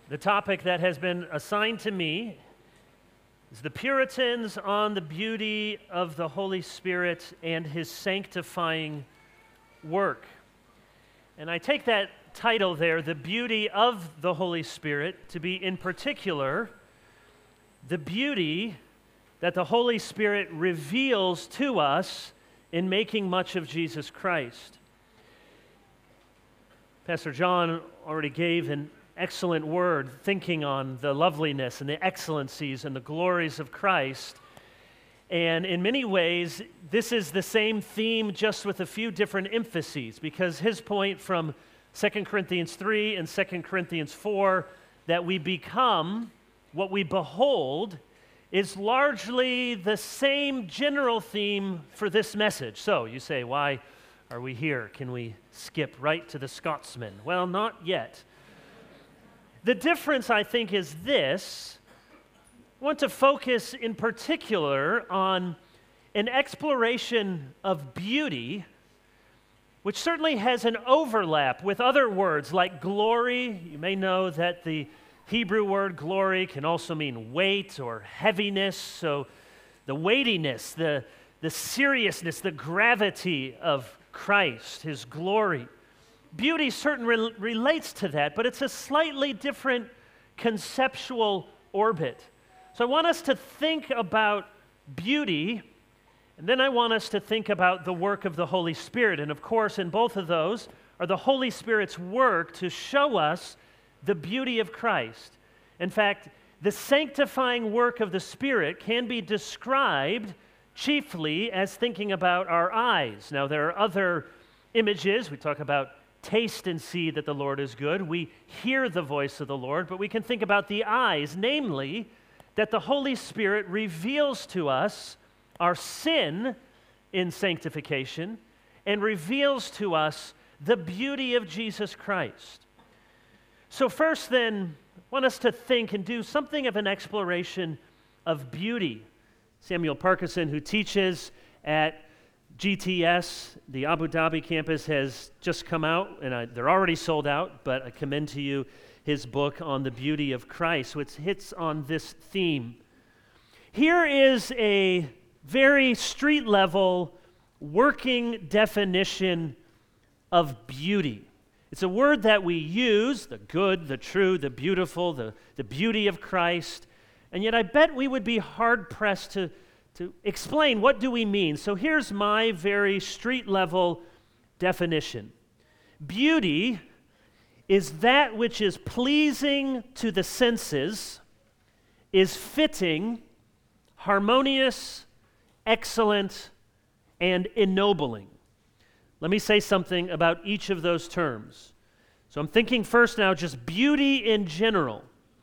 The topic that has been assigned to me is the Puritans on the beauty of the Holy Spirit and His sanctifying work. And I take that title there, the beauty of the Holy Spirit, to be in particular the beauty that the Holy Spirit reveals to us in making much of Jesus Christ. Pastor John already gave an excellent word thinking on the loveliness and the excellencies and the glories of Christ. And in many ways, this is the same theme just with a few different emphases, because his point from 2 Corinthians 3 and 2 Corinthians 4, that we become what we behold, is largely the same general theme for this message. So you say, why are we here? Can we skip right to the Scotsman? Well, not yet. The difference, I think, is this. I want to focus in particular on an exploration of beauty, which certainly has an overlap with other words like glory. You may know that the Hebrew word glory can also mean weight or heaviness. So the weightiness, the seriousness, the gravity of Christ, His glory. Beauty certainly relates to that, but it's a slightly different conceptual orbit. So I want us to think about beauty, and then I want us to think about the work of the Holy Spirit. And of course, in both of those are the Holy Spirit's work to show us the beauty of Christ. In fact, the sanctifying work of the Spirit can be described chiefly as thinking about our eyes. Now, there are other images. We talk about taste and see that the Lord is good. We hear the voice of the Lord, but we can think about the eyes, namely, that the Holy Spirit reveals to us our sin in sanctification and reveals to us the beauty of Jesus Christ. So first then, I want us to think and do something of an exploration of beauty. Samuel Parkinson, who teaches at GTS, the Abu Dhabi campus, has just come out, and they're already sold out, but I commend to you his book on the beauty of Christ, which hits on this theme. Here is a very street-level working definition of beauty. It's a word that we use, the good, the true, the beautiful, the beauty of Christ, and yet I bet we would be hard-pressed to explain what do we mean. So here's my very street-level definition. Beauty is that which is pleasing to the senses, is fitting, harmonious, excellent, and ennobling. Let me say something about each of those terms. So I'm thinking first now just beauty in general.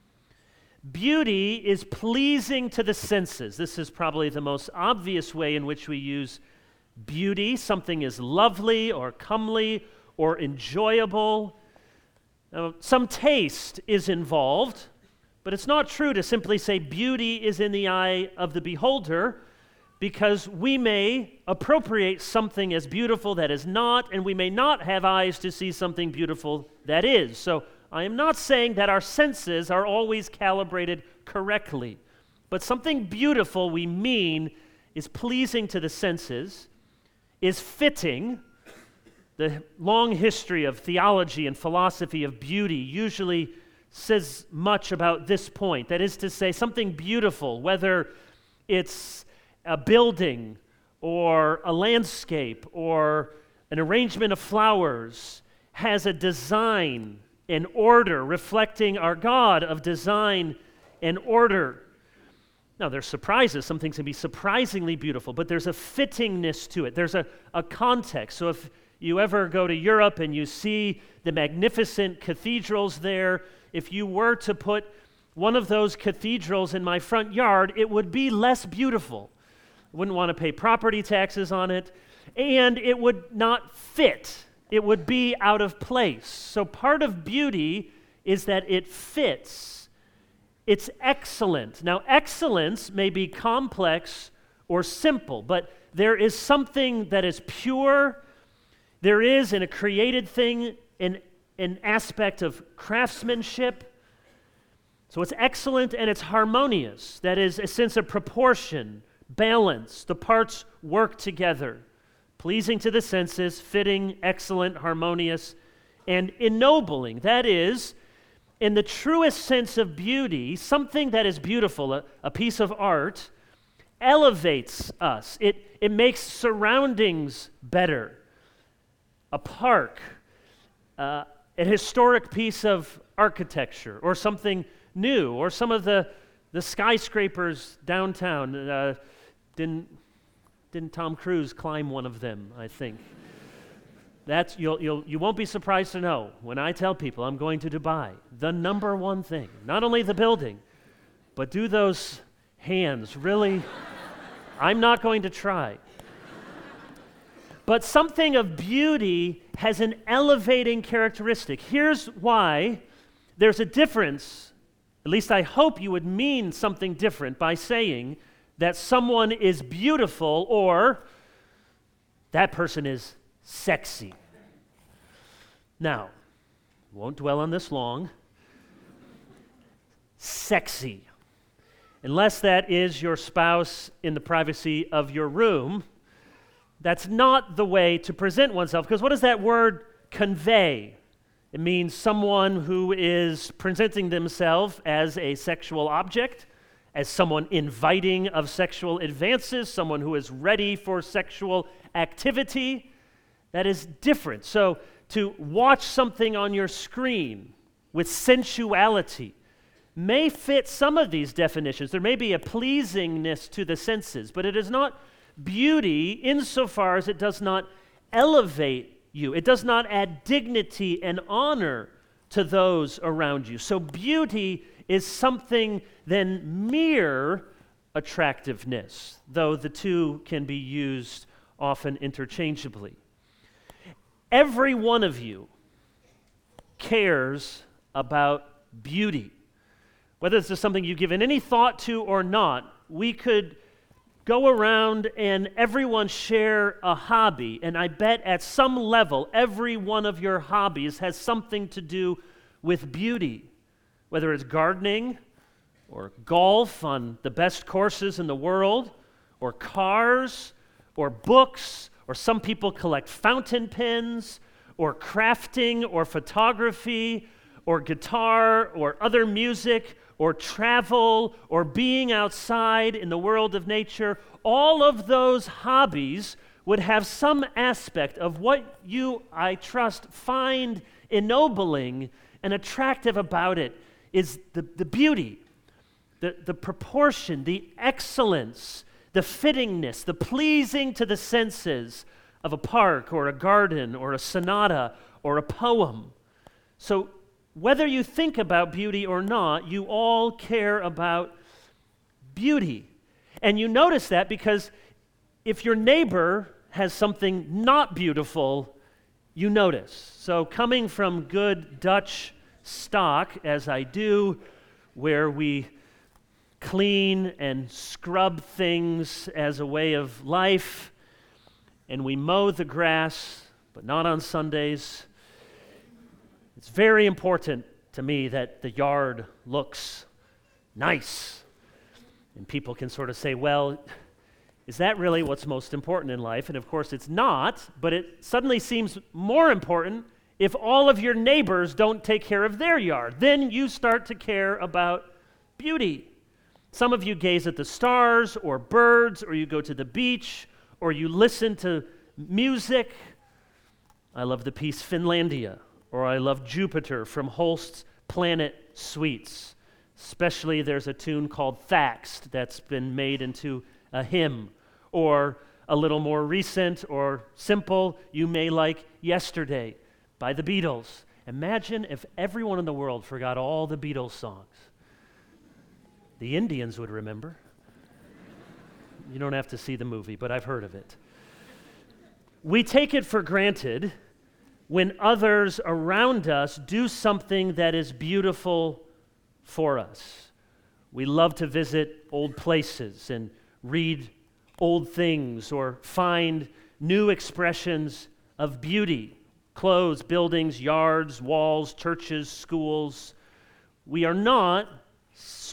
Beauty is pleasing to the senses. This is probably the most obvious way in which we use beauty. Something is lovely or comely or enjoyable. Now, some taste is involved, but it's not true to simply say beauty is in the eye of the beholder, because we may appropriate something as beautiful that is not, and we may not have eyes to see something beautiful that is. So I am not saying that our senses are always calibrated correctly, but something beautiful we mean is pleasing to the senses, is fitting. The long history of theology and philosophy of beauty usually says much about this point. That is to say, something beautiful, whether it's a building or a landscape or an arrangement of flowers, has a design, an order reflecting our God of design and order. Now, there's surprises. Some things can be surprisingly beautiful, but there's a fittingness to it. There's a context. So if you ever go to Europe and you see the magnificent cathedrals there, if you were to put one of those cathedrals in my front yard, it would be less beautiful. I wouldn't want to pay property taxes on it, and it would not fit. It would be out of place. So part of beauty is that it fits. It's excellent. Now, excellence may be complex or simple, but there is something that is pure. There is in a created thing an aspect of craftsmanship. So it's excellent and it's harmonious. That is a sense of proportion, balance. The parts work together. Pleasing to the senses, fitting, excellent, harmonious, and ennobling. That is, in the truest sense of beauty, something that is beautiful, a piece of art, elevates us. It makes surroundings better. A park, a historic piece of architecture, or something new, or some of the skyscrapers downtown. Didn't Tom Cruise climb one of them, I think? You won't be surprised to know when I tell people I'm going to Dubai, the number one thing, not only the building, but do those hands really? I'm not going to try. But something of beauty has an elevating characteristic. Here's why there's a difference. At least I hope you would mean something different by saying that someone is beautiful or that person is sexy. Now, won't dwell on this long. Sexy. Unless that is your spouse in the privacy of your room, that's not the way to present oneself. Because what does that word convey? It means someone who is presenting themselves as a sexual object, as someone inviting of sexual advances, someone who is ready for sexual activity. That is different. So to watch something on your screen with sensuality may fit some of these definitions. There may be a pleasingness to the senses, but it is not beauty insofar as it does not elevate you. It does not add dignity and honor to those around you. So beauty is something than mere attractiveness, though the two can be used often interchangeably. Every one of you cares about beauty. Whether this is something you've given any thought to or not, we could go around and everyone share a hobby, and I bet at some level every one of your hobbies has something to do with beauty, whether it's gardening or golf on the best courses in the world, or cars, or books, or some people collect fountain pens, or crafting, or photography, or guitar, or other music, or travel, or being outside in the world of nature. All of those hobbies would have some aspect of what you, I trust, find ennobling and attractive about it is the beauty, the proportion, the excellence, the fittingness, the pleasing to the senses of a park or a garden or a sonata or a poem. So whether you think about beauty or not, you all care about beauty. And you notice that because if your neighbor has something not beautiful, you notice. So coming from good Dutch stock, as I do, where we clean and scrub things as a way of life, and we mow the grass, but not on Sundays. It's very important to me that the yard looks nice. And people can sort of say, well, is that really what's most important in life? And of course it's not, but it suddenly seems more important if all of your neighbors don't take care of their yard. Then you start to care about beauty. Some of you gaze at the stars or birds, or you go to the beach, or you listen to music. I love the piece Finlandia, or I love Jupiter from Holst's Planet Suites. Especially there's a tune called Thaxt that's been made into a hymn. Or a little more recent or simple, you may like Yesterday by the Beatles. Imagine if everyone in the world forgot all the Beatles songs. The Indians would remember. You don't have to see the movie, but I've heard of it. We take it for granted when others around us do something that is beautiful for us. We love to visit old places and read old things or find new expressions of beauty. Clothes, buildings, yards, walls, churches, schools. We are not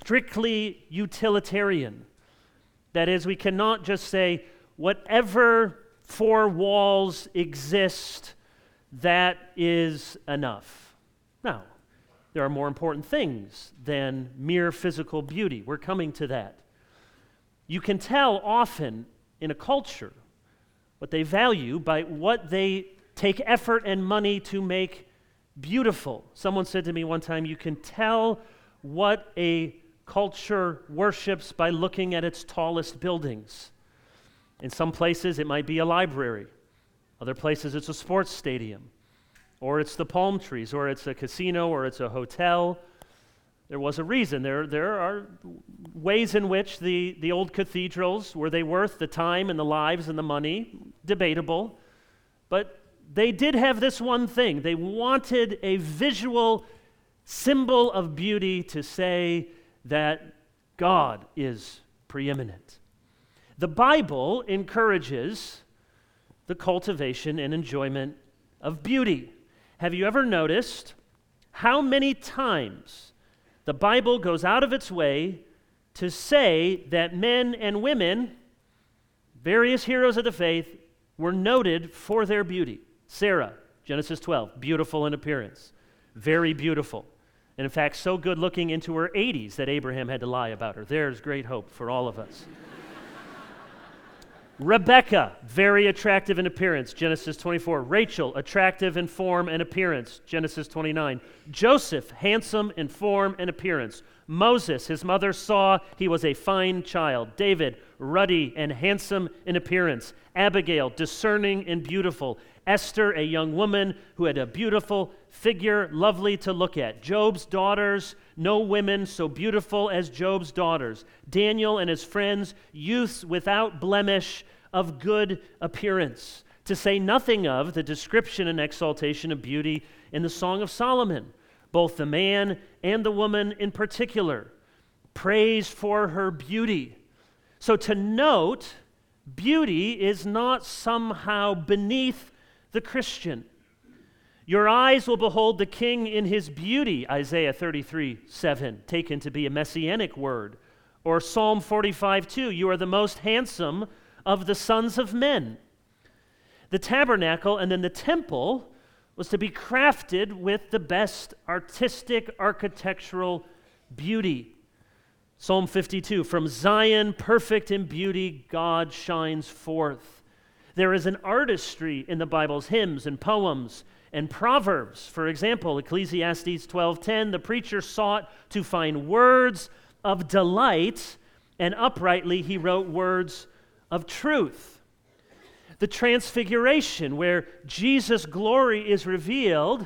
strictly utilitarian. That is, we cannot just say, whatever four walls exist, that is enough. No, there are more important things than mere physical beauty. We're coming to that. You can tell often in a culture what they value by what they take effort and money to make beautiful. Someone said to me one time, you can tell what a culture worships by looking at its tallest buildings. In some places, it might be a library. Other places, it's a sports stadium, or it's the palm trees, or it's a casino, or it's a hotel. There was a reason. There are ways in which the old cathedrals, were they worth the time and the lives and the money? Debatable. But they did have this one thing. They wanted a visual symbol of beauty to say that God is preeminent. The Bible encourages the cultivation and enjoyment of beauty. Have you ever noticed how many times the Bible goes out of its way to say that men and women, various heroes of the faith, were noted for their beauty? Sarah, Genesis 12, beautiful in appearance, very beautiful. And in fact, so good looking into her 80s that Abraham had to lie about her. There's great hope for all of us. Rebecca, very attractive in appearance, Genesis 24. Rachel, attractive in form and appearance, Genesis 29. Joseph, handsome in form and appearance. Moses, his mother saw he was a fine child. David, ruddy and handsome in appearance. Abigail, discerning and beautiful. Esther, a young woman who had a beautiful figure, lovely to look at. Job's daughters, no women so beautiful as Job's daughters. Daniel and his friends, youths without blemish of good appearance. To say nothing of the description and exaltation of beauty in the Song of Solomon. Both the man and the woman in particular, praised for her beauty. So to note, beauty is not somehow beneath the Christian. Your eyes will behold the King in his beauty, Isaiah 33:7, taken to be a messianic word. Or Psalm 45:2, you are the most handsome of the sons of men. The tabernacle and then the temple was to be crafted with the best artistic, architectural beauty. Psalm 52, from Zion, perfect in beauty, God shines forth. There is an artistry in the Bible's hymns and poems and proverbs. For example, Ecclesiastes 12:10, the preacher sought to find words of delight, and uprightly he wrote words of truth. The Transfiguration, where Jesus' glory is revealed,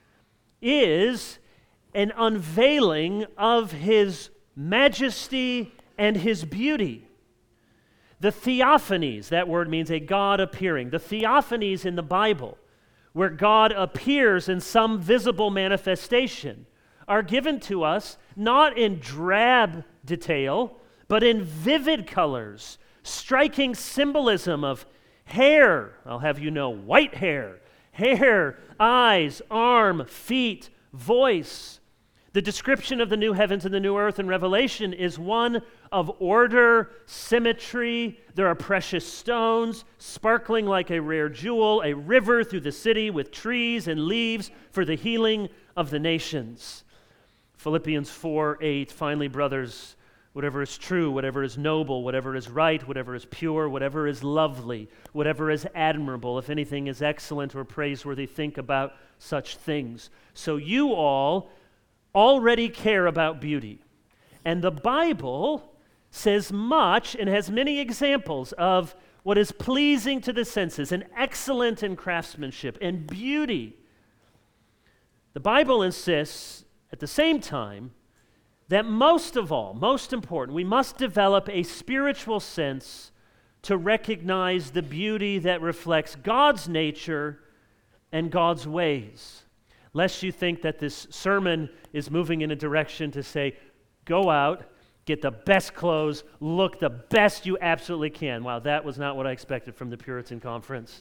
is an unveiling of his majesty and his beauty. The theophanies, that word means a God appearing. The theophanies in the Bible, where God appears in some visible manifestation, are given to us not in drab detail, but in vivid colors, striking symbolism of hair, I'll have you know, white hair, eyes, arm, feet, voice. The description of the new heavens and the new earth in Revelation is one of order, symmetry. There are precious stones sparkling like a rare jewel, a river through the city with trees and leaves for the healing of the nations. Philippians 4:8, finally, brothers, whatever is true, whatever is noble, whatever is right, whatever is pure, whatever is lovely, whatever is admirable, if anything is excellent or praiseworthy, think about such things. So you all already care about beauty. And the Bible says much and has many examples of what is pleasing to the senses and excellent in craftsmanship and beauty. The Bible insists at the same time that most of all, most important, we must develop a spiritual sense to recognize the beauty that reflects God's nature and God's ways. Lest you think that this sermon is moving in a direction to say, go out, get the best clothes, look the best you absolutely can. Wow, that was not what I expected from the Puritan Conference.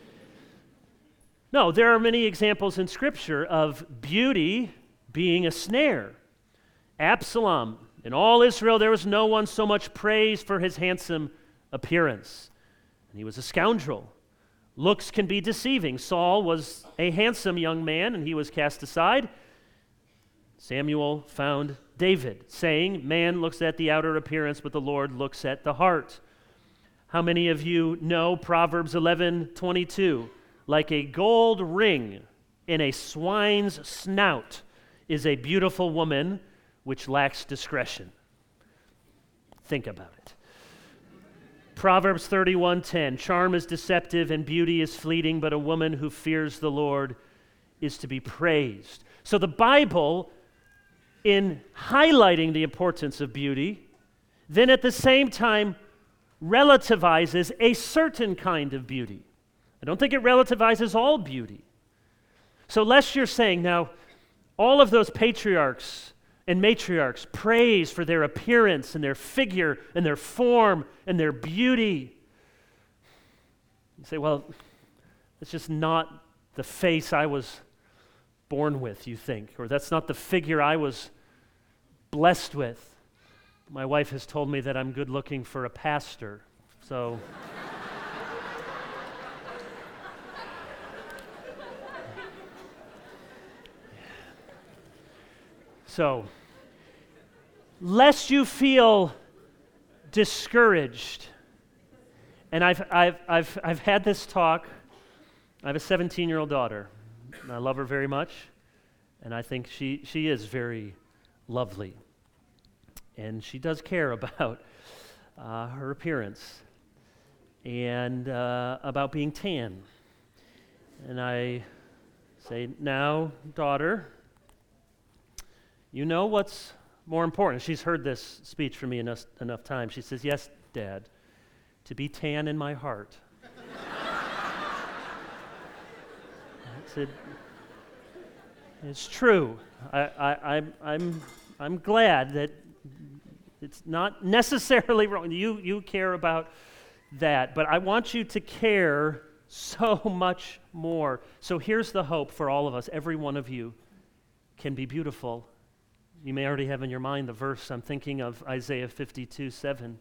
No, there are many examples in Scripture of beauty being a snare. Absalom, In all Israel there was no one so much praised for his handsome appearance. And he was a scoundrel. Looks can be deceiving. Saul was a handsome young man, and he was cast aside. Samuel found David, saying, man looks at the outer appearance, but the Lord looks at the heart. How many of you know Proverbs 11:22? Like a gold ring in a swine's snout is a beautiful woman which lacks discretion. Think about it. Proverbs 31:10, charm is deceptive and beauty is fleeting, but a woman who fears the Lord is to be praised. So the Bible, in highlighting the importance of beauty, then at the same time relativizes a certain kind of beauty. I don't think it relativizes all beauty. So lest you're saying, now, all of those patriarchs and matriarchs praise for their appearance and their figure and their form and their beauty. You say, well, it's just not the face I was born with, you think, or that's not the figure I was blessed with. My wife has told me that I'm good looking for a pastor, so... So, lest you feel discouraged, and I've had this talk. I have a 17-year-old daughter, and I love her very much, and I think she is very lovely, and she does care about her appearance and about being tan. And I say, now, daughter, you know what's more important? She's heard this speech from me enough times. She says, yes, Dad, to be tan in my heart. I said, it's true. I'm glad that it's not necessarily wrong. You care about that, but I want you to care so much more. So here's the hope for all of us. Every one of you can be beautiful. You may already have in your mind the verse I'm thinking of, Isaiah 52:7.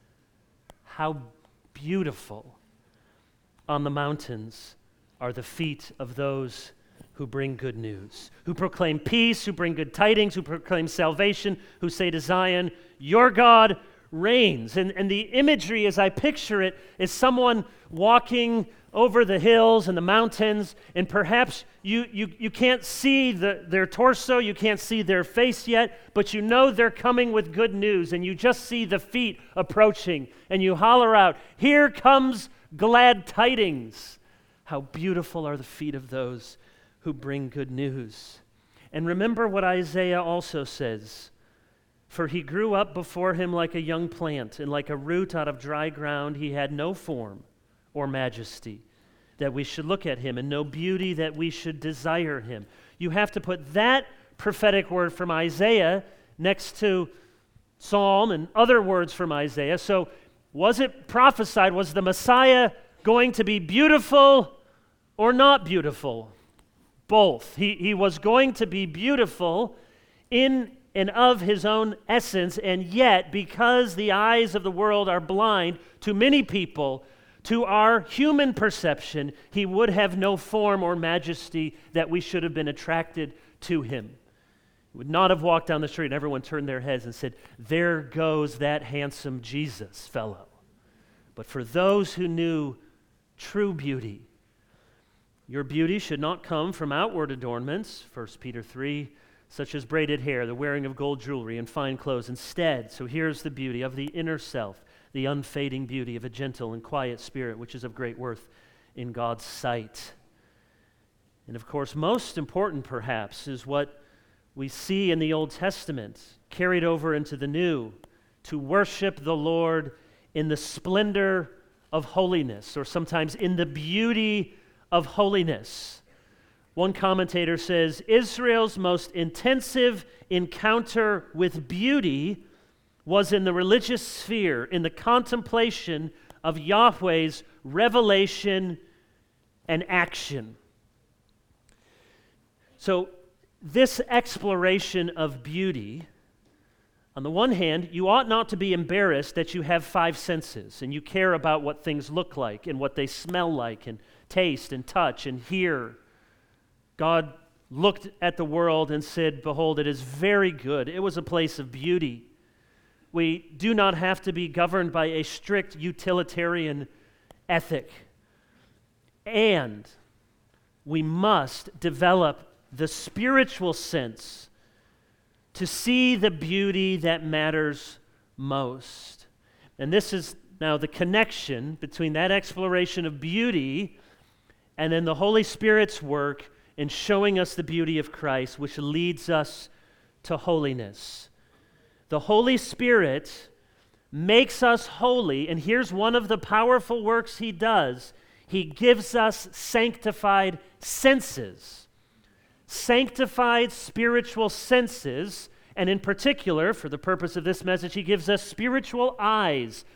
How beautiful on the mountains are the feet of those who bring good news, who proclaim peace, who bring good tidings, who proclaim salvation, who say to Zion, your God reigns. And the imagery as I picture it is someone walking over the hills and the mountains, and perhaps you can't see their torso, you can't see their face yet, but you know they're coming with good news, and you just see the feet approaching, and you holler out, here comes glad tidings. How beautiful are the feet of those who bring good news. And remember what Isaiah also says, for he grew up before him like a young plant, and like a root out of dry ground, he had no form or majesty that we should look at him, and no beauty that we should desire him. You have to put that prophetic word from Isaiah next to Psalm and other words from Isaiah. So was it prophesied, was the Messiah going to be beautiful or not beautiful? Both. He was going to be beautiful in and of his own essence, and yet, because the eyes of the world are blind to many people, to our human perception, he would have no form or majesty that we should have been attracted to him. He would not have walked down the street and everyone turned their heads and said, there goes that handsome Jesus fellow. But for those who knew true beauty, your beauty should not come from outward adornments, 1 Peter 3, such as braided hair, the wearing of gold jewelry, and fine clothes. Instead, so here's the beauty of the inner self, the unfading beauty of a gentle and quiet spirit, which is of great worth in God's sight. And of course, most important perhaps is what we see in the Old Testament, carried over into the New, to worship the Lord in the splendor of holiness, or sometimes in the beauty of holiness. One commentator says, Israel's most intensive encounter with beauty was in the religious sphere, in the contemplation of Yahweh's revelation and action. So this exploration of beauty On the one hand, you ought not to be embarrassed that you have five senses and you care about what things look like and what they smell like and taste and touch and hear. God looked at the world and said, "Behold, it is very good." It was a place of beauty. We do not have to be governed by a strict utilitarian ethic. And we must develop the spiritual sense to see the beauty that matters most. And this is now the connection between that exploration of beauty and then the Holy Spirit's work in showing us the beauty of Christ, which leads us to holiness. The Holy Spirit makes us holy, and here's one of the powerful works He does. He gives us sanctified senses. Sanctified spiritual senses, and in particular, for the purpose of this message, He gives us spiritual eyes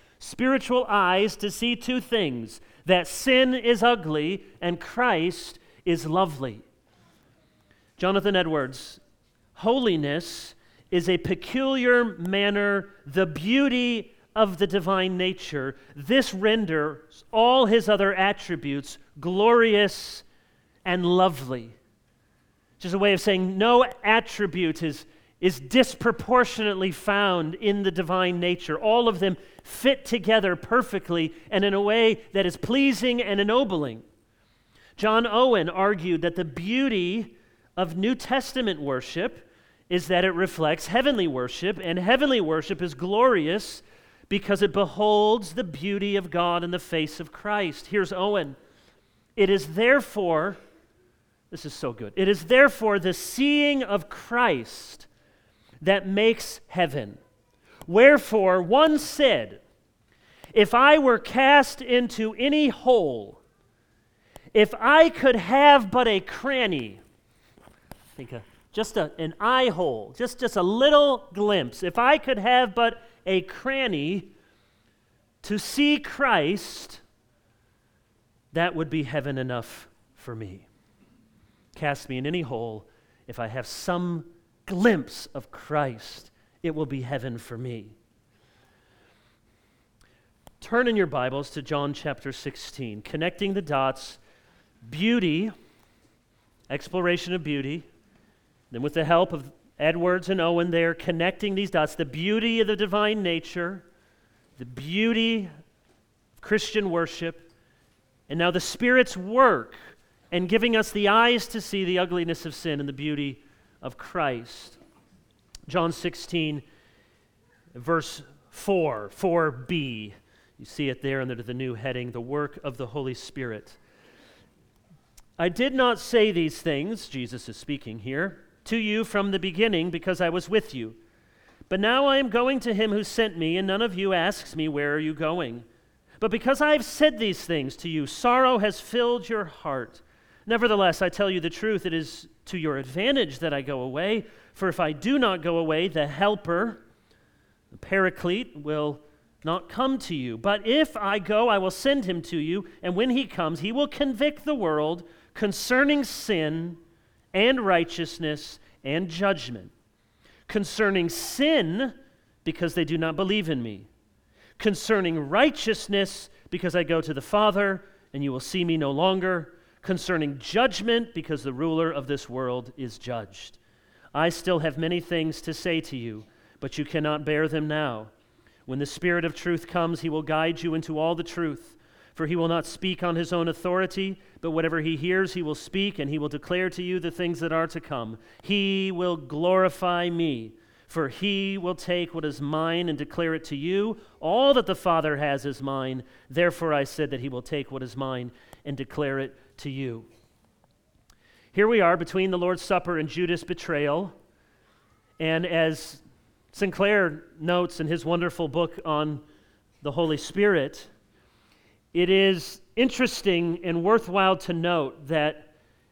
to see two things, that sin is ugly and Christ is lovely. Jonathan Edwards, holiness is a peculiar manner, the beauty of the divine nature. This renders all His other attributes glorious and lovely. Just a way of saying no attribute is disproportionately found in the divine nature. All of them fit together perfectly and in a way that is pleasing and ennobling. John Owen argued that the beauty of New Testament worship is that it reflects heavenly worship, and heavenly worship is glorious because it beholds the beauty of God in the face of Christ. Here's Owen. It is therefore, this is so good, it is therefore the seeing of Christ that makes heaven. Wherefore one said, if I were cast into any hole, if I could have but a cranny, an eye hole, just a little glimpse, if I could have but a cranny to see Christ, that would be heaven enough for me. Cast me in any hole, if I have some glimpse of Christ, it will be heaven for me. Turn in your Bibles to John chapter 16, connecting the dots, beauty, exploration of beauty, then with the help of Edwards and Owen there, connecting these dots, the beauty of the divine nature, the beauty of Christian worship, and now the Spirit's work and giving us the eyes to see the ugliness of sin and the beauty of Christ. John 16, verse 4, 4b. You see it there under the new heading, the work of the Holy Spirit. I did not say these things, Jesus is speaking here, to you from the beginning because I was with you. But now I am going to Him who sent me, and none of you asks me, where are you going? But because I have said these things to you, sorrow has filled your heart. Nevertheless, I tell you the truth, it is to your advantage that I go away. For if I do not go away, the Helper, the Paraclete, will not come to you. But if I go, I will send Him to you, and when He comes, He will convict the world concerning sin and righteousness and judgment. Concerning sin, because they do not believe in me. Concerning righteousness, because I go to the Father, and you will see me no longer. Concerning judgment, because the ruler of this world is judged. I still have many things to say to you, but you cannot bear them now. When the Spirit of truth comes, He will guide you into all the truth. For He will not speak on His own authority, but whatever He hears, He will speak, and He will declare to you the things that are to come. He will glorify me, for He will take what is mine and declare it to you. All that the Father has is mine. Therefore I said that He will take what is mine and declare it to you. Here we are between the Lord's Supper and Judas' betrayal. And as Sinclair notes in his wonderful book on the Holy Spirit, it is interesting and worthwhile to note that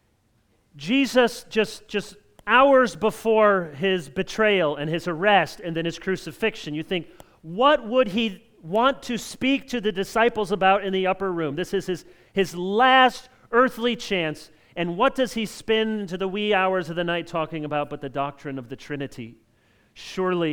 Jesus, just hours before His betrayal and His arrest and then His crucifixion, you think, what would He want to speak to the disciples about in the upper room? This is his last earthly chance. And what does He spend into the wee hours of the night talking about but the doctrine of the Trinity? Surely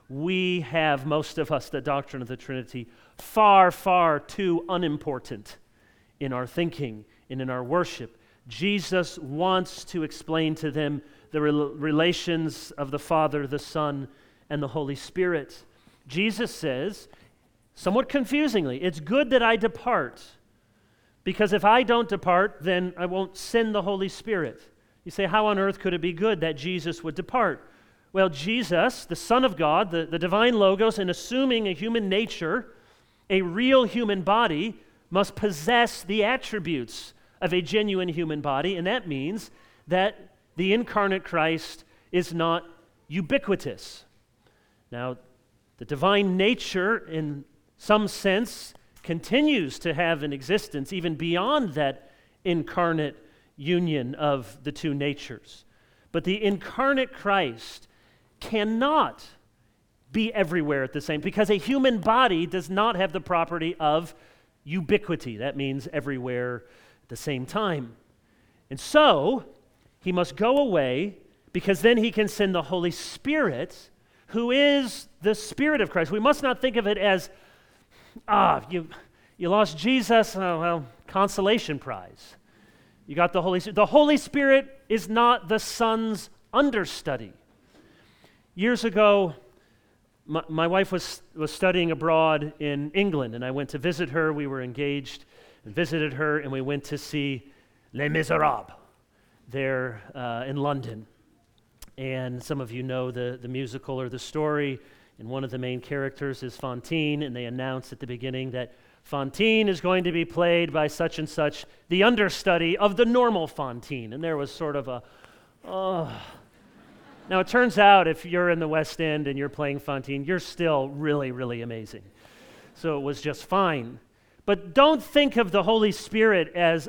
we have, most of us, the doctrine of the Trinity far, far too unimportant in our thinking and in our worship. Jesus wants to explain to them the relations of the Father, the Son, and the Holy Spirit. Jesus says, somewhat confusingly, it's good that I depart, because if I don't depart, then I won't send the Holy Spirit. You say, how on earth could it be good that Jesus would depart? Well, Jesus, the Son of God, the divine Logos, in assuming a human nature, a real human body, must possess the attributes of a genuine human body, and that means that the incarnate Christ is not ubiquitous. Now, the divine nature, in some sense, continues to have an existence even beyond that incarnate union of the two natures. But the incarnate Christ cannot be everywhere at the same time, because a human body does not have the property of ubiquity. That means everywhere at the same time. And so, he must go away, because then he can send the Holy Spirit, who is the Spirit of Christ. We must not think of it as, you lost Jesus, oh, well, consolation prize. You got the Holy Spirit. The Holy Spirit is not the Son's understudy. Years ago, my wife was studying abroad in England, and I went to visit her. We were engaged and visited her, and we went to see Les Miserables there in London. And some of you know the musical or the story, and one of the main characters is Fantine, and they announced at the beginning that Fantine is going to be played by such and such, the understudy of the normal Fantine. And there was sort of a, Now, it turns out if you're in the West End and you're playing Fantine, you're still really, really amazing. So it was just fine. But don't think of the Holy Spirit as,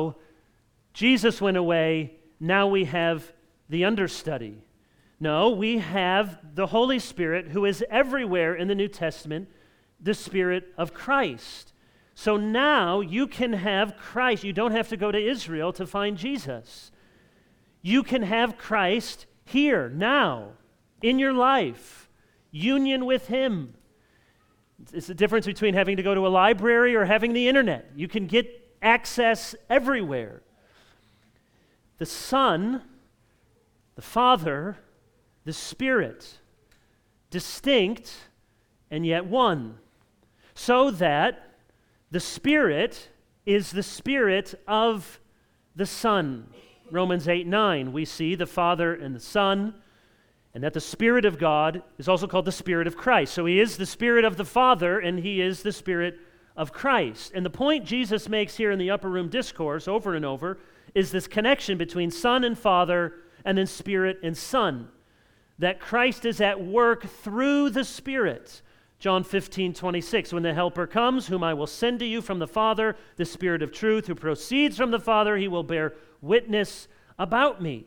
Jesus went away, now we have the understudy. No, we have the Holy Spirit, who is everywhere in the New Testament, the Spirit of Christ. So now you can have Christ. You don't have to go to Israel to find Jesus. You can have Christ here, now, in your life, union with Him. It's the difference between having to go to a library or having the internet. You can get access everywhere. The Son, the Father, the Spirit, distinct and yet one, so that the Spirit is the Spirit of the Son. Romans 8:9, we see the Father and the Son, and that the Spirit of God is also called the Spirit of Christ. So He is the Spirit of the Father, and He is the Spirit of Christ. And the point Jesus makes here in the Upper Room Discourse over and over is this connection between Son and Father, and then Spirit and Son. That Christ is at work through the Spirit. John 15:26, when the Helper comes, whom I will send to you from the Father, the Spirit of truth, who proceeds from the Father, He will bear witness about me.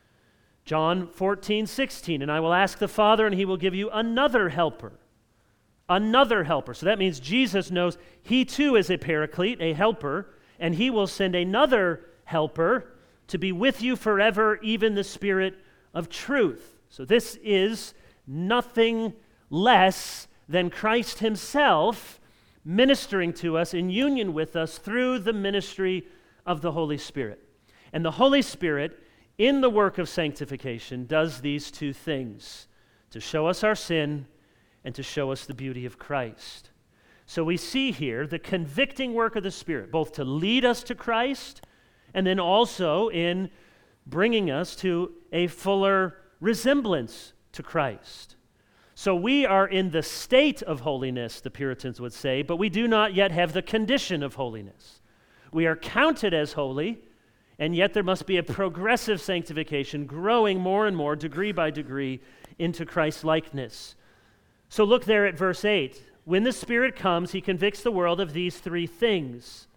John 14:16, and I will ask the Father, and He will give you another helper. Another helper. So that means Jesus knows He too is a paraclete, a helper, and He will send another helper to be with you forever, even the Spirit of truth. So this is nothing less than Christ Himself ministering to us in union with us through the ministry of the Holy Spirit. And the Holy Spirit, in the work of sanctification, does these two things, to show us our sin and to show us the beauty of Christ. So we see here the convicting work of the Spirit, both to lead us to Christ and then also in bringing us to a fuller resemblance to Christ. So we are in the state of holiness, the Puritans would say, but we do not yet have the condition of holiness. We are counted as holy, and yet there must be a progressive sanctification, growing more and more, degree by degree, into Christ's likeness. So look there at verse 8. When the Spirit comes, He convicts the world of these three things: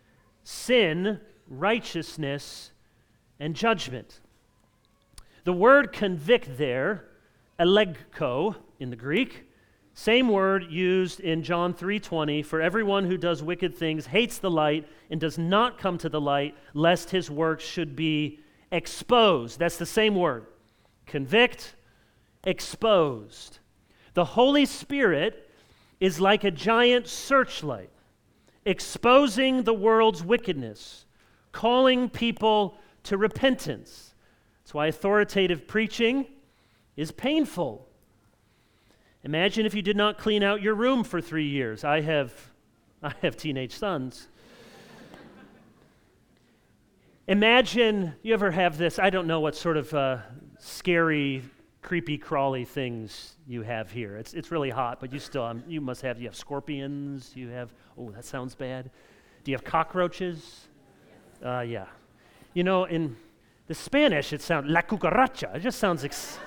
sin, righteousness, and judgment. The word convict there, elegko in the Greek, same word used in John 3:20, for everyone who does wicked things hates the light and does not come to the light, lest his works should be exposed. That's the same word. Convict, exposed. The Holy Spirit is like a giant searchlight, exposing the world's wickedness, calling people to repentance. That's why authoritative preaching is painful. Imagine if you did not clean out your room for 3 years. I have teenage sons. Imagine, you ever have this, I don't know what sort of scary, creepy, crawly things you have here. It's really hot, but you must have, you have scorpions, you have, oh, that sounds bad. Do you have cockroaches? Yeah. You know, in the Spanish, it sounds, la cucaracha. It just sounds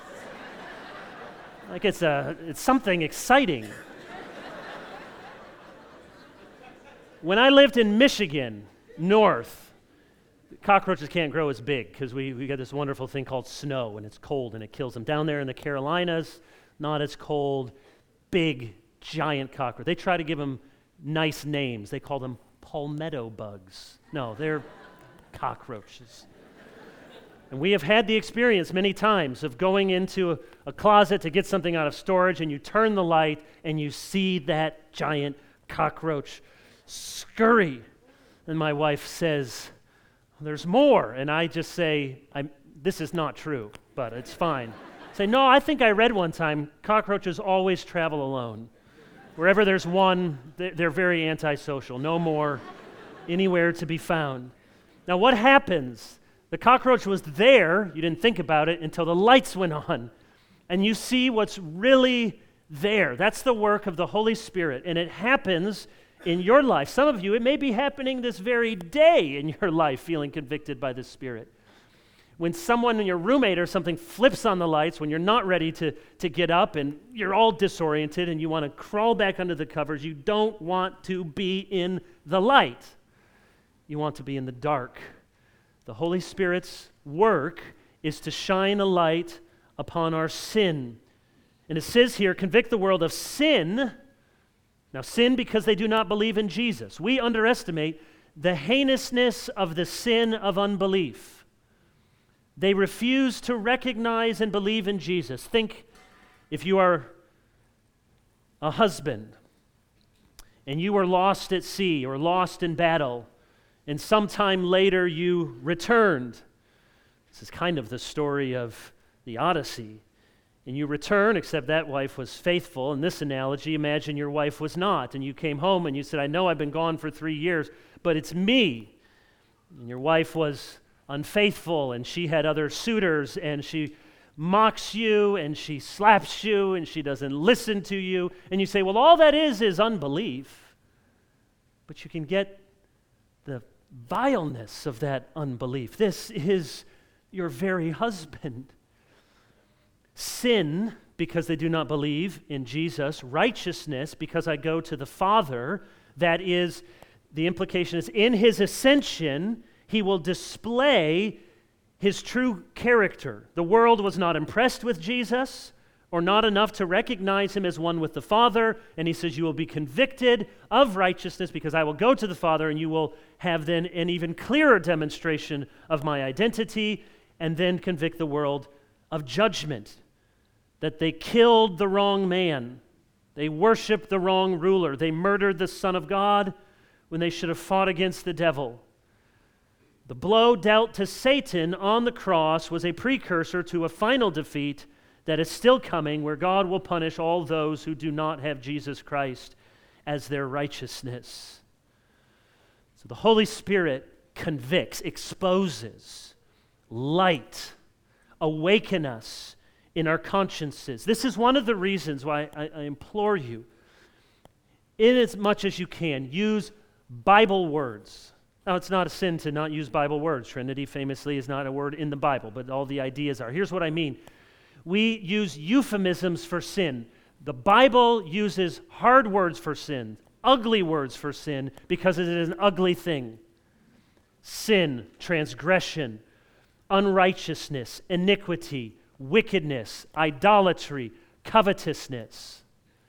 like it's something exciting. When I lived in Michigan, north, cockroaches can't grow as big because we got this wonderful thing called snow, and it's cold and it kills them. Down there in the Carolinas, not as cold, big, giant cockroach. They try to give them nice names. They call them palmetto bugs. No, they're cockroaches. And we have had the experience many times of going into a closet to get something out of storage, and you turn the light and you see that giant cockroach scurry. And my wife says, there's more. And I just say, this is not true, but it's fine. Say, no, I think I read one time, cockroaches always travel alone. Wherever there's one, they're very antisocial. No more anywhere to be found. Now what happens? The cockroach was there, you didn't think about it, until the lights went on. And you see what's really there. That's the work of the Holy Spirit. And it happens in your life. Some of you, it may be happening this very day in your life, feeling convicted by the Spirit. When someone, your roommate or something, flips on the lights, when you're not ready to get up and you're all disoriented and you want to crawl back under the covers, you don't want to be in the light. You want to be in the dark. The Holy Spirit's work is to shine a light upon our sin. And it says here, convict the world of sin. Now, sin because they do not believe in Jesus. We underestimate the heinousness of the sin of unbelief. They refuse to recognize and believe in Jesus. Think if you are a husband and you were lost at sea or lost in battle, and sometime later you returned. This is kind of the story of the Odyssey. And you return, except that wife was faithful. In this analogy, imagine your wife was not. And you came home and you said, I know I've been gone for 3 years, but it's me. And your wife was unfaithful, and she had other suitors, and she mocks you, and she slaps you, and she doesn't listen to you. And you say, well, all that is unbelief. But you can get the vileness of that unbelief. This is your very husband. Sin, because they do not believe in Jesus. Righteousness, because I go to the Father. That is, the implication is in his ascension, he will display his true character. The world was not impressed with Jesus, or not enough to recognize him as one with the Father, and he says, you will be convicted of righteousness because I will go to the Father, and you will have then an even clearer demonstration of my identity, and then convict the world of judgment, that they killed the wrong man, they worshiped the wrong ruler, they murdered the Son of God when they should have fought against the devil. The blow dealt to Satan on the cross was a precursor to a final defeat that is still coming, where God will punish all those who do not have Jesus Christ as their righteousness. So the Holy Spirit convicts, exposes, light, awaken us in our consciences. This is one of the reasons why I implore you, in as much as you can, use Bible words. Now, it's not a sin to not use Bible words. Trinity famously is not a word in the Bible, but all the ideas are. Here's what I mean. We use euphemisms for sin. The Bible uses hard words for sin, ugly words for sin, because it is an ugly thing. Sin, transgression, unrighteousness, iniquity, wickedness, idolatry, covetousness.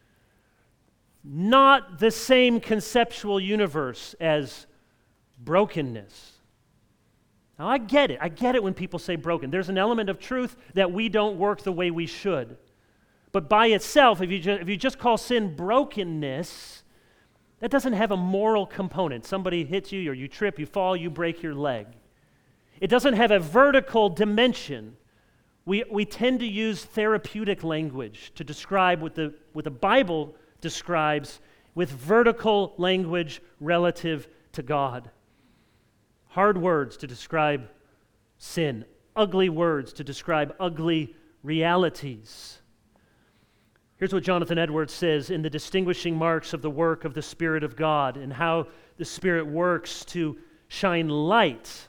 Not the same conceptual universe as brokenness. Now, I get it. I get it when people say broken. There's an element of truth that we don't work the way we should. But by itself, if you just call sin brokenness, that doesn't have a moral component. Somebody hits you, or you trip, you fall, you break your leg. It doesn't have a vertical dimension. We tend to use therapeutic language to describe what the Bible describes with vertical language relative to God. Hard words to describe sin, ugly words to describe ugly realities. Here's what Jonathan Edwards says in the distinguishing marks of the work of the Spirit of God and how the Spirit works to shine light.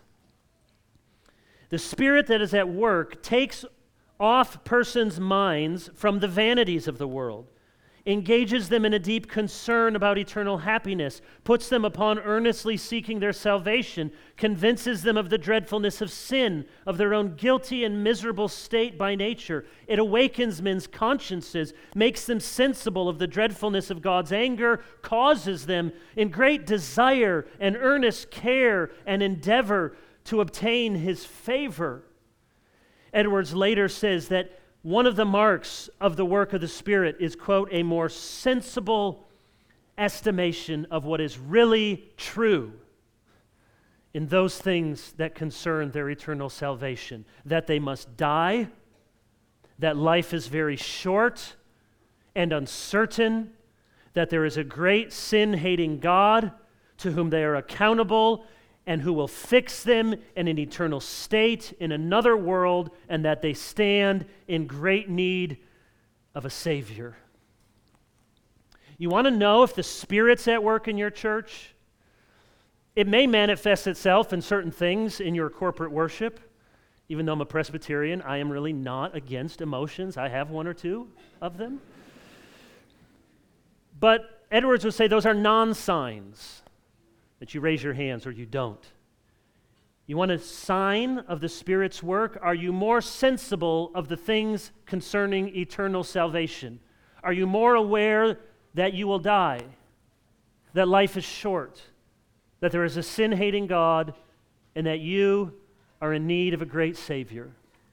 The Spirit that is at work takes off persons' minds from the vanities of the world, engages them in a deep concern about eternal happiness, puts them upon earnestly seeking their salvation, convinces them of the dreadfulness of sin, of their own guilty and miserable state by nature. It awakens men's consciences, makes them sensible of the dreadfulness of God's anger, causes them in great desire and earnest care and endeavor to obtain His favor. Edwards later says that one of the marks of the work of the Spirit is, quote, a more sensible estimation of what is really true in those things that concern their eternal salvation, that they must die, that life is very short and uncertain, that there is a great sin-hating God to whom they are accountable and who will fix them in an eternal state in another world, and that they stand in great need of a Savior. You want to know if the Spirit's at work in your church? It may manifest itself in certain things in your corporate worship. Even though I'm a Presbyterian, I am really not against emotions. I have one or two of them. But Edwards would say those are non-signs that you raise your hands or you don't. You want a sign of the Spirit's work? Are you more sensible of the things concerning eternal salvation? Are you more aware that you will die, that life is short, that there is a sin-hating God, and that you are in need of a great Savior?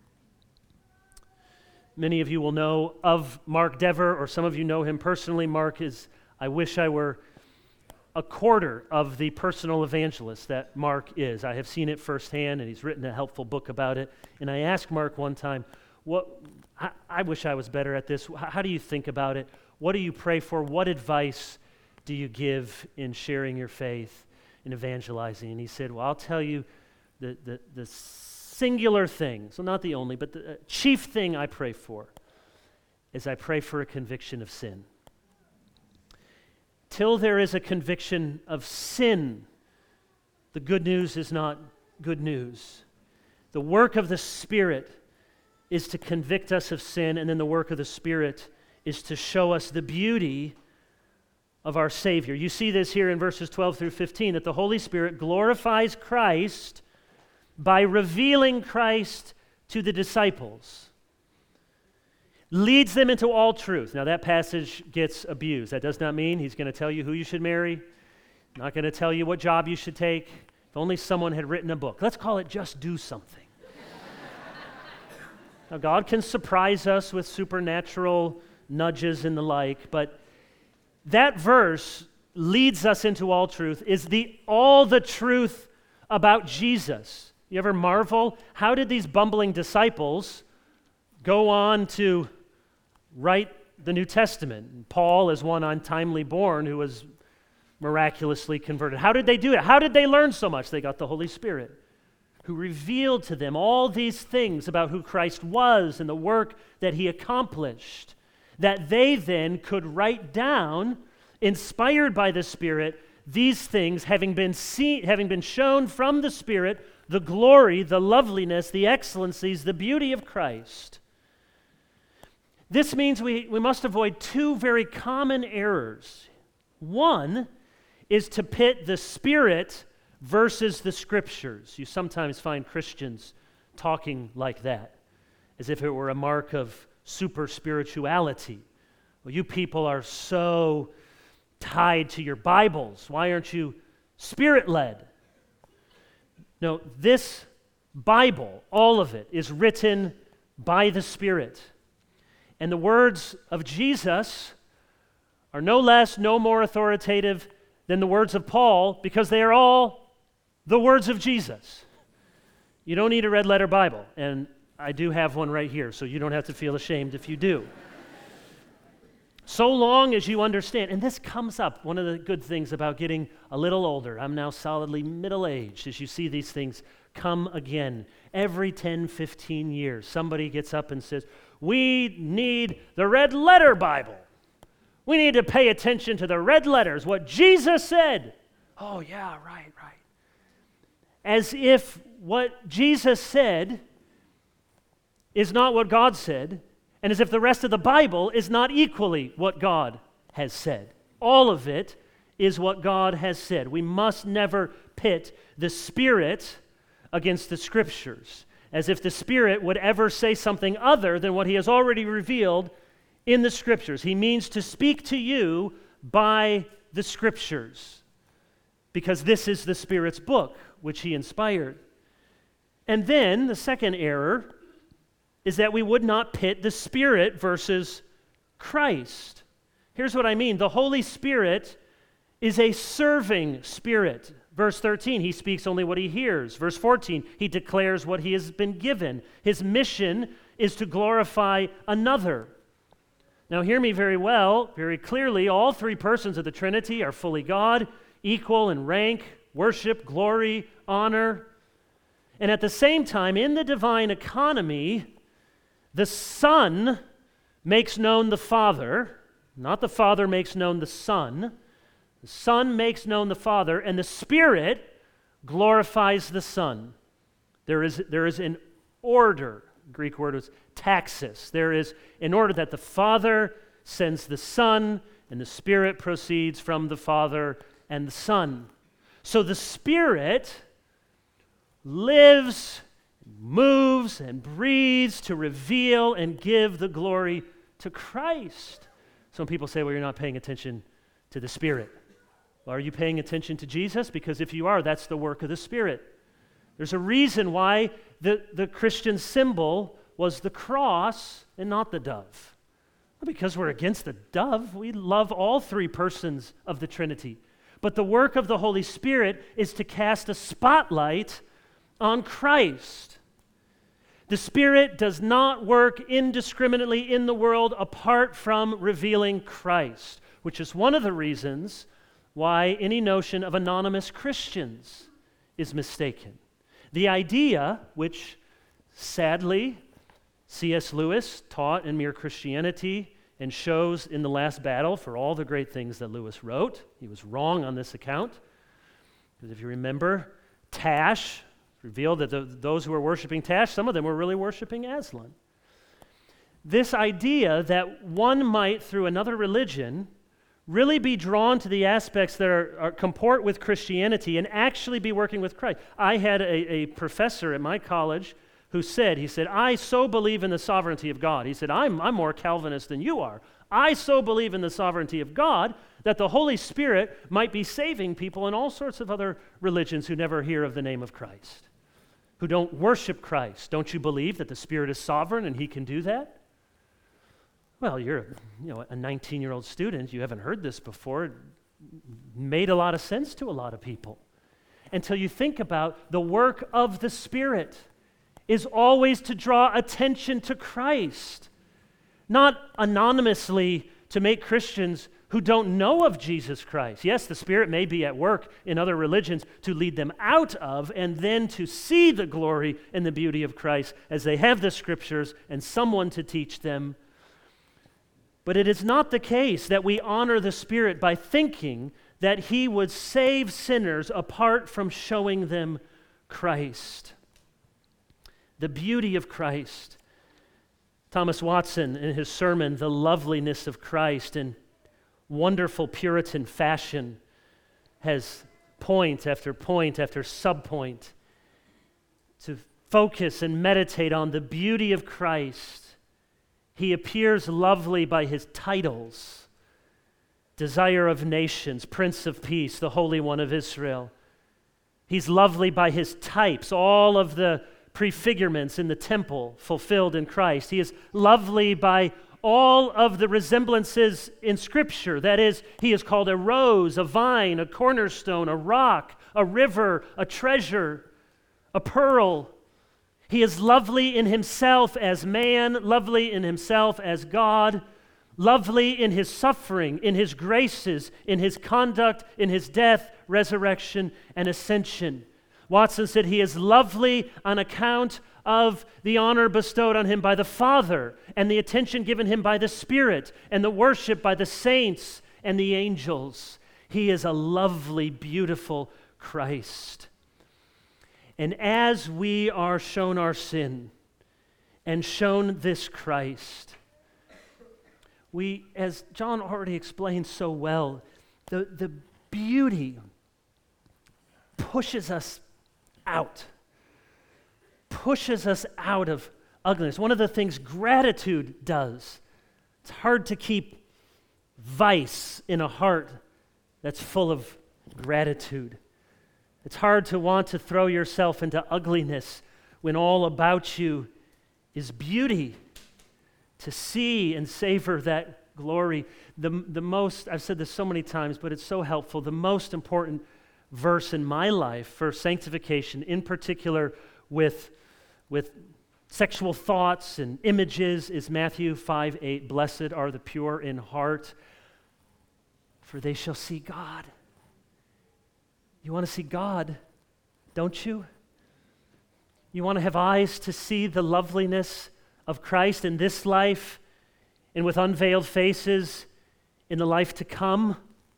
Many of you will know of Mark Dever, or some of you know him personally. Mark is, I wish I were a quarter of the personal evangelist that Mark is. I have seen it firsthand, and he's written a helpful book about it. And I asked Mark one time, I wish I was better at this. How do you think about it? What do you pray for? What advice do you give in sharing your faith and evangelizing? And he said, well, I'll tell you the singular thing, so not the only, but the chief thing I pray for is I pray for a conviction of sin. Till there is a conviction of sin, the good news is not good news. The work of the Spirit is to convict us of sin, and then the work of the Spirit is to show us the beauty of our Savior. You see this here in verses 12 through 15, that the Holy Spirit glorifies Christ by revealing Christ to the disciples. Leads them into all truth. Now that passage gets abused. That does not mean he's going to tell you who you should marry, not going to tell you what job you should take. If only someone had written a book. Let's call it Just Do Something. Now God can surprise us with supernatural nudges and the like, but that verse leads us into all truth, is all the truth about Jesus. You ever marvel? How did these bumbling disciples go on to write the New Testament? Paul is one untimely born who was miraculously converted. How did they do it? How did they learn so much? They got the Holy Spirit, who revealed to them all these things about who Christ was and the work that He accomplished, that they then could write down, inspired by the Spirit, these things, having been shown from the Spirit, the glory, the loveliness, the excellencies, the beauty of Christ. This means we must avoid two very common errors. One is to pit the Spirit versus the Scriptures. You sometimes find Christians talking like that, as if it were a mark of super spirituality. Well, you people are so tied to your Bibles. Why aren't you Spirit-led? No, this Bible, all of it, is written by the Spirit. And the words of Jesus are no less, no more authoritative than the words of Paul, because they are all the words of Jesus. You don't need a red letter Bible, and I do have one right here, so you don't have to feel ashamed if you do. So long as you understand, and this comes up, one of the good things about getting a little older, I'm now solidly middle-aged, as you see these things come again. Every 10, 15 years, somebody gets up and says, we need the red letter Bible. We need to pay attention to the red letters, what Jesus said. Oh yeah, right. As if what Jesus said is not what God said, and as if the rest of the Bible is not equally what God has said. All of it is what God has said. We must never pit the Spirit against the Scriptures, as if the Spirit would ever say something other than what He has already revealed in the Scriptures. He means to speak to you by the Scriptures, because this is the Spirit's book, which He inspired. And then the second error is that we would not pit the Spirit versus Christ. Here's what I mean. The Holy Spirit is a serving Spirit. Verse 13, He speaks only what He hears. Verse 14, He declares what He has been given. His mission is to glorify another. Now hear me very well, very clearly. All three persons of the Trinity are fully God, equal in rank, worship, glory, honor. And at the same time, in the divine economy, the Son makes known the Father, not the Father makes known the Son. The Son makes known the Father, and the Spirit glorifies the Son. There is an order. The Greek word is taxis. There is an order that the Father sends the Son, and the Spirit proceeds from the Father and the Son. So the Spirit lives, moves, and breathes to reveal and give the glory to Christ. Some people say, well, you're not paying attention to the Spirit. Well, are you paying attention to Jesus? Because if you are, that's the work of the Spirit. There's a reason why the Christian symbol was the cross and not the dove. Not because we're against the dove. We love all three persons of the Trinity. But the work of the Holy Spirit is to cast a spotlight on Christ. The Spirit does not work indiscriminately in the world apart from revealing Christ, which is one of the reasons why any notion of anonymous Christians is mistaken. The idea, which sadly C.S. Lewis taught in Mere Christianity and shows in The Last Battle for all the great things that Lewis wrote. He was wrong on this account. Because if you remember, Tash revealed that those who were worshiping Tash, some of them were really worshiping Aslan. This idea that one might, through another religion, really be drawn to the aspects that are comport with Christianity and actually be working with Christ. I had a professor at my college who said, I so believe in the sovereignty of God. He said, I'm more Calvinist than you are. I so believe in the sovereignty of God that the Holy Spirit might be saving people in all sorts of other religions who never hear of the name of Christ, who don't worship Christ. Don't you believe that the Spirit is sovereign and He can do that? Well, you're a 19-year-old student. You haven't heard this before. It made a lot of sense to a lot of people until you think about the work of the Spirit is always to draw attention to Christ, not anonymously to make Christians who don't know of Jesus Christ. Yes, the Spirit may be at work in other religions to lead them out of and then to see the glory and the beauty of Christ as they have the Scriptures and someone to teach them. But it is not the case that we honor the Spirit by thinking that He would save sinners apart from showing them Christ. The beauty of Christ. Thomas Watson, in his sermon, The Loveliness of Christ, in wonderful Puritan fashion, has point after point after subpoint to focus and meditate on the beauty of Christ. He appears lovely by His titles: Desire of Nations, Prince of Peace, the Holy One of Israel. He's lovely by His types, all of the prefigurements in the temple fulfilled in Christ. He is lovely by all of the resemblances in Scripture. That is, he is called a rose, a vine, a cornerstone, a rock, a river, a treasure, a pearl. He is lovely in himself as man, lovely in himself as God, lovely in his suffering, in his graces, in his conduct, in his death, resurrection, and ascension. Watson said he is lovely on account of the honor bestowed on him by the Father, and the attention given him by the Spirit, and the worship by the saints and the angels. He is a lovely, beautiful Christ. And as we are shown our sin and shown this Christ, we, as John already explained so well, the beauty pushes us out of ugliness. One of the things gratitude does, it's hard to keep vice in a heart that's full of gratitude. It's hard to want to throw yourself into ugliness when all about you is beauty. To see and savor that glory. The most, I've said this so many times, but it's so helpful, the most important verse in my life for sanctification, in particular with sexual thoughts and images, is Matthew 5:8. Blessed are the pure in heart, for they shall see God. You want to see God, don't you? You want to have eyes to see the loveliness of Christ in this life and with unveiled faces in the life to come?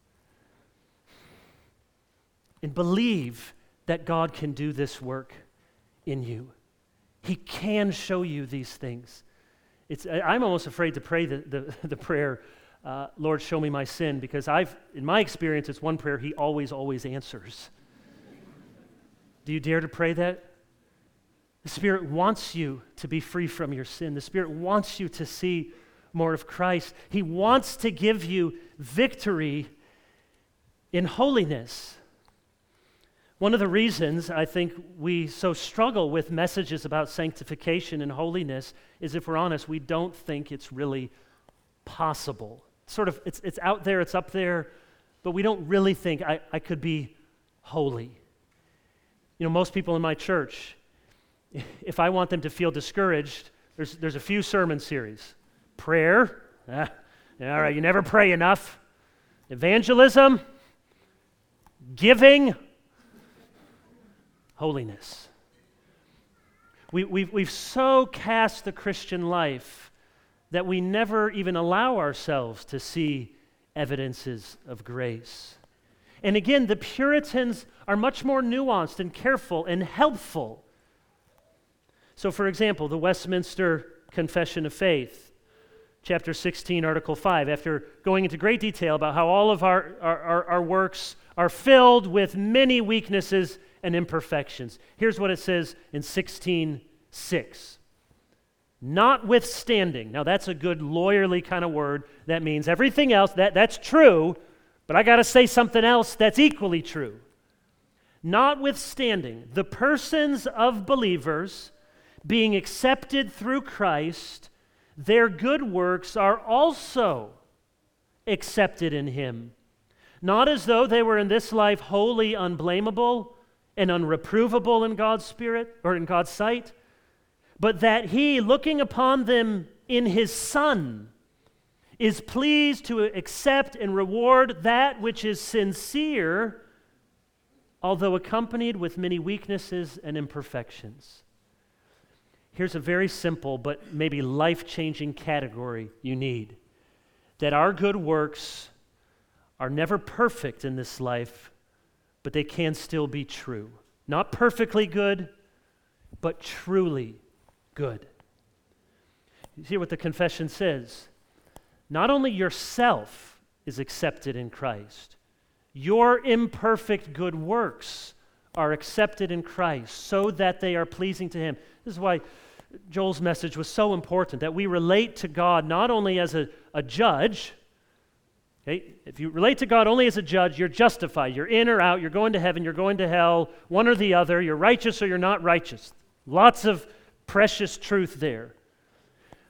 And believe that God can do this work in you. He can show you these things. I'm almost afraid to pray the prayer, Lord, show me my sin, because in my experience, it's one prayer He always answers. Do you dare to pray that? The Spirit wants you to be free from your sin. The Spirit wants you to see more of Christ. He wants to give you victory in holiness. One of the reasons I think we so struggle with messages about sanctification and holiness is, if we're honest, we don't think it's really possible. It's out there, it's up there, but we don't really think I could be holy. You know, most people in my church, if I want them to feel discouraged, there's a few sermon series. Prayer, all right, you never pray enough. Evangelism, giving, holiness. We've so cast the Christian life that we never even allow ourselves to see evidences of grace. And again, the Puritans are much more nuanced and careful and helpful. So, for example, the Westminster Confession of Faith, chapter 16, article 5, after going into great detail about how all of our works are filled with many weaknesses and imperfections. Here's what it says in 16:6. Notwithstanding, now that's a good lawyerly kind of word. That means everything else, that's true, but I got to say something else that's equally true. Notwithstanding, the persons of believers being accepted through Christ, their good works are also accepted in Him. Not as though they were in this life wholly unblameable and unreprovable in God's Spirit or in God's sight, but that He, looking upon them in His Son, is pleased to accept and reward that which is sincere, although accompanied with many weaknesses and imperfections. Here's a very simple but maybe life-changing category you need. That our good works are never perfect in this life, but they can still be true. Not perfectly good, but truly good. You see what the confession says? Not only yourself is accepted in Christ, your imperfect good works are accepted in Christ so that they are pleasing to Him. This is why Joel's message was so important, that we relate to God not only as a judge. Okay? If you relate to God only as a judge, you're justified. You're in or out. You're going to heaven. You're going to hell. One or the other. You're righteous or you're not righteous. Lots of precious truth there.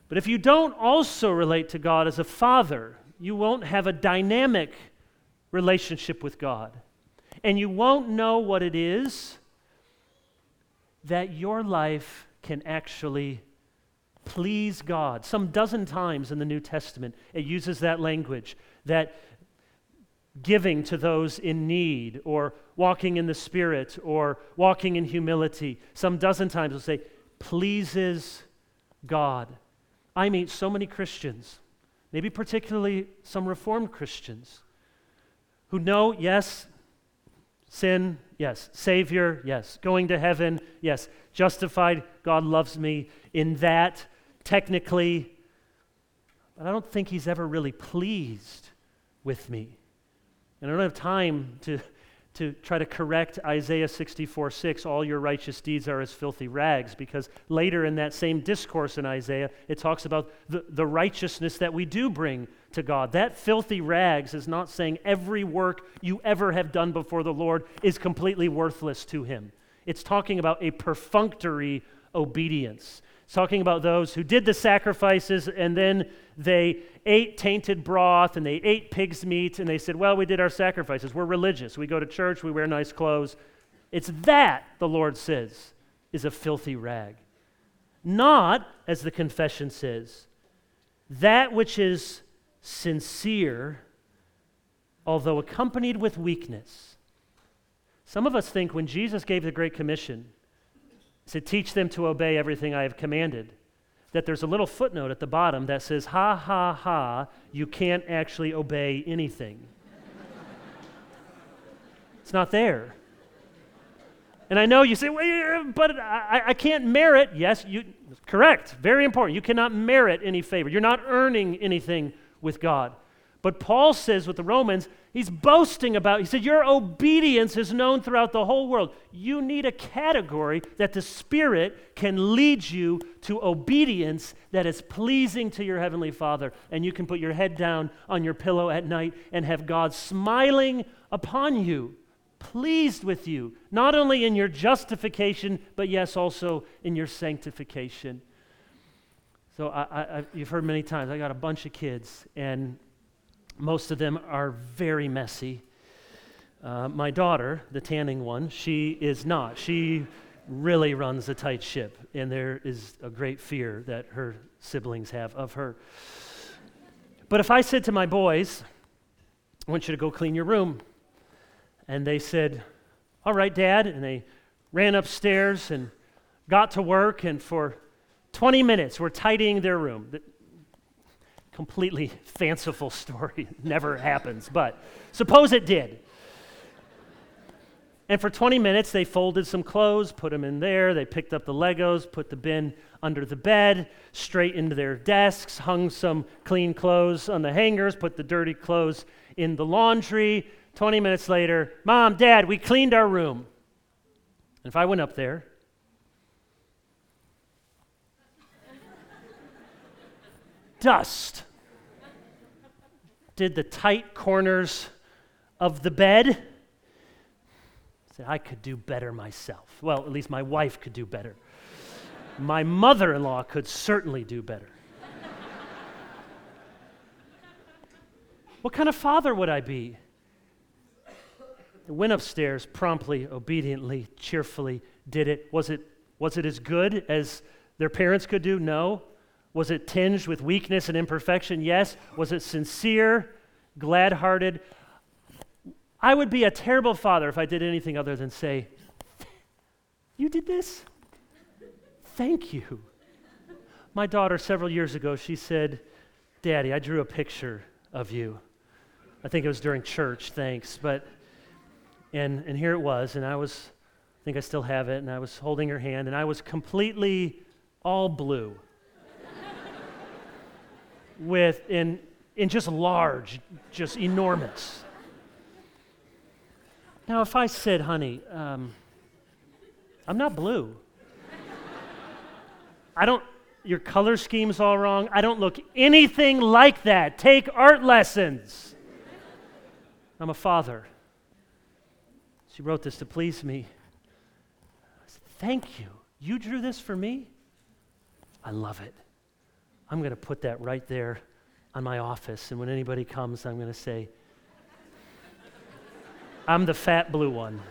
But if you don't also relate to God as a father, you won't have a dynamic relationship with God. And you won't know what it is that your life can actually please God. Some dozen times in the New Testament, it uses that language, that giving to those in need, or walking in the Spirit, or walking in humility. Some dozen times it'll say, pleases God. I meet so many Christians, maybe particularly some Reformed Christians, who know, yes, sin, yes. Savior, yes. Going to heaven, yes. Justified, God loves me in that, technically. But I don't think he's ever really pleased with me. And I don't have time to try to correct Isaiah 64:6, all your righteous deeds are as filthy rags, because later in that same discourse in Isaiah, it talks about the righteousness that we do bring to God. That filthy rags is not saying every work you ever have done before the Lord is completely worthless to him. It's talking about a perfunctory obedience. It's talking about those who did the sacrifices and then they ate tainted broth and they ate pig's meat and they said, well, we did our sacrifices. We're religious. We go to church. We wear nice clothes. It's that, the Lord says, is a filthy rag. Not, as the confession says, that which is sincere, although accompanied with weakness. Some of us think when Jesus gave the Great Commission, he said, teach them to obey everything I have commanded, that there's a little footnote at the bottom that says, ha, ha, ha, you can't actually obey anything. It's not there. And I know you say, well, but I can't merit. Yes, correct, very important. You cannot merit any favor. You're not earning anything with God. But Paul says with the Romans, he's boasting about, he said, your obedience is known throughout the whole world. You need a category that the Spirit can lead you to obedience that is pleasing to your Heavenly Father. And you can put your head down on your pillow at night and have God smiling upon you, pleased with you, not only in your justification, but yes, also in your sanctification. So you've heard many times, I got a bunch of kids, and most of them are very messy. My daughter, the tanning one, she is not. She really runs a tight ship, and there is a great fear that her siblings have of her. But if I said to my boys, I want you to go clean your room, and they said, all right, Dad, and they ran upstairs and got to work, and for 20 minutes we're tidying their room. Completely fanciful story. Never happens, but suppose it did. And for 20 minutes, they folded some clothes, put them in there, they picked up the Legos, put the bin under the bed, straight into their desks, hung some clean clothes on the hangers, put the dirty clothes in the laundry. 20 minutes later, Mom, Dad, we cleaned our room. And if I went up there, dust did the tight corners of the bed. I said, I could do better myself. Well, at least my wife could do better. My mother-in-law could certainly do better. What kind of father would I be? I went upstairs promptly, obediently, cheerfully, did it. Was it as good as their parents could do? No. Was it tinged with weakness and imperfection? Yes. Was it sincere, glad-hearted? I would be a terrible father if I did anything other than say, you did this? Thank you. My daughter, several years ago, she said, Daddy, I drew a picture of you. I think it was during church, thanks. And here it was, and I think I still have it, and I was holding her hand, and I was completely all blue. in just large, just enormous. Now, if I said, honey, I'm not blue. Your color scheme's all wrong. I don't look anything like that. Take art lessons. I'm a father. She wrote this to please me. I said, thank you. You drew this for me? I love it. I'm going to put that right there on my office, and when anybody comes, I'm going to say, I'm the fat blue one.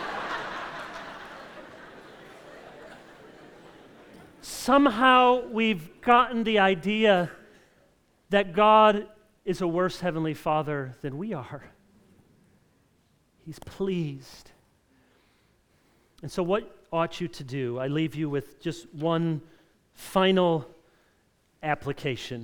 Somehow we've gotten the idea that God is a worse Heavenly Father than we are. He's pleased. And so what ought you to do? I leave you with just one final application.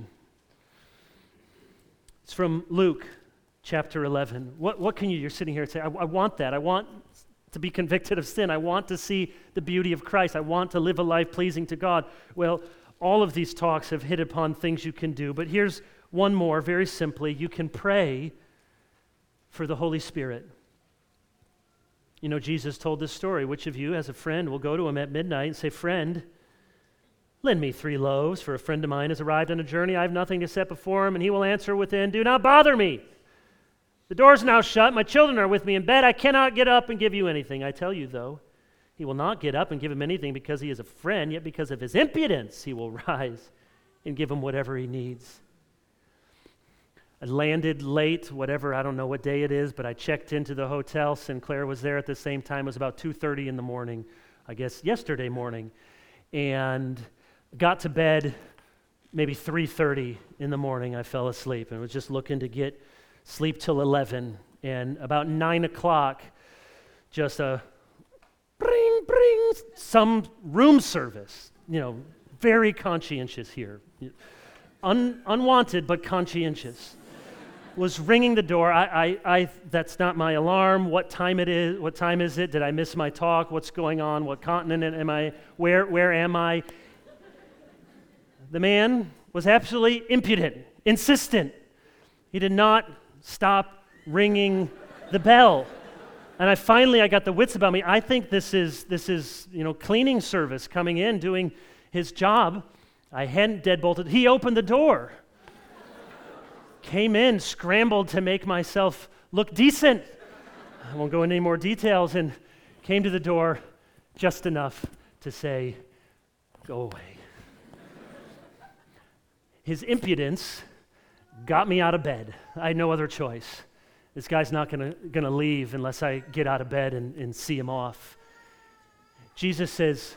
It's from Luke chapter 11. What can you're sitting here and say, I want that. I want to be convicted of sin. I want to see the beauty of Christ. I want to live a life pleasing to God. Well, all of these talks have hit upon things you can do, but here's one more, very simply. You can pray for the Holy Spirit. You know, Jesus told this story. Which of you, as a friend, will go to him at midnight and say, friend, lend me 3 loaves, for a friend of mine has arrived on a journey. I have nothing to set before him, and he will answer within, do not bother me. The door's now shut. My children are with me in bed. I cannot get up and give you anything. I tell you, though, he will not get up and give him anything because he is a friend, yet because of his impudence, he will rise and give him whatever he needs. I landed late, whatever, I don't know what day it is, but I checked into the hotel. Sinclair was there at the same time. It was about 2:30 in the morning, I guess yesterday morning, and got to bed maybe 3:30 in the morning. I fell asleep and was just looking to get sleep till 11, and about 9 o'clock, just a bring, some room service, very conscientious here. Unwanted, but conscientious. Was ringing the door. I that's not my alarm. What time it is? What time is it? Did I miss my talk? What's going on? What continent am I? Where am I? The man was absolutely impudent, insistent. He did not stop ringing the bell. And I got the wits about me. I think this is cleaning service coming in, doing his job. I hadn't deadbolted. He opened the door. Came in, scrambled to make myself look decent. I won't go into any more details, and came to the door just enough to say, go away. His impudence got me out of bed. I had no other choice. This guy's not gonna leave unless I get out of bed and see him off. Jesus says,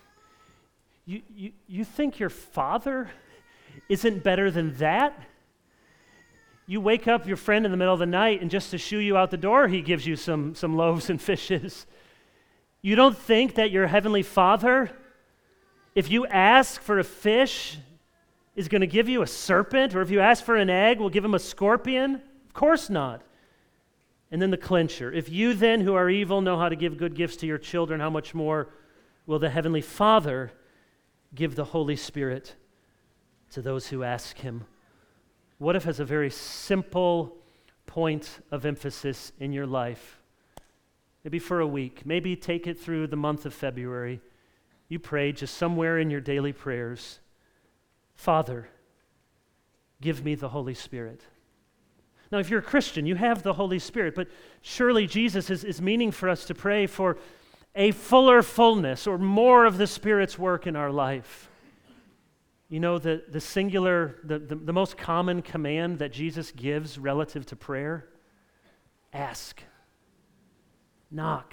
you think your Father isn't better than that? You wake up your friend in the middle of the night, and just to shoo you out the door, he gives you some loaves and fishes. You don't think that your Heavenly Father, if you ask for a fish, is going to give you a serpent, or if you ask for an egg, will give him a scorpion? Of course not. And then the clincher. If you then, who are evil, know how to give good gifts to your children, how much more will the Heavenly Father give the Holy Spirit to those who ask him? What if, as a very simple point of emphasis in your life, maybe for a week, maybe take it through the month of February, you pray just somewhere in your daily prayers, Father, give me the Holy Spirit. Now, if you're a Christian, you have the Holy Spirit, but surely Jesus is meaning for us to pray for a fuller fullness or more of the Spirit's work in our life. You know, the singular, the most common command that Jesus gives relative to prayer? Ask. Knock.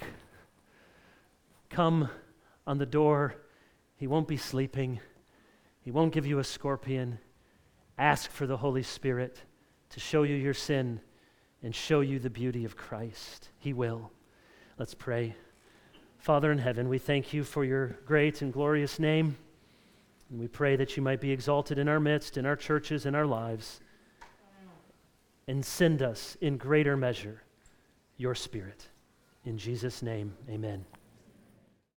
Come on the door. He won't be sleeping. He won't give you a scorpion. Ask for the Holy Spirit to show you your sin and show you the beauty of Christ. He will. Let's pray. Father in heaven, we thank you for your great and glorious name. And we pray that you might be exalted in our midst, in our churches, in our lives, and send us in greater measure your Spirit. In Jesus' name, amen.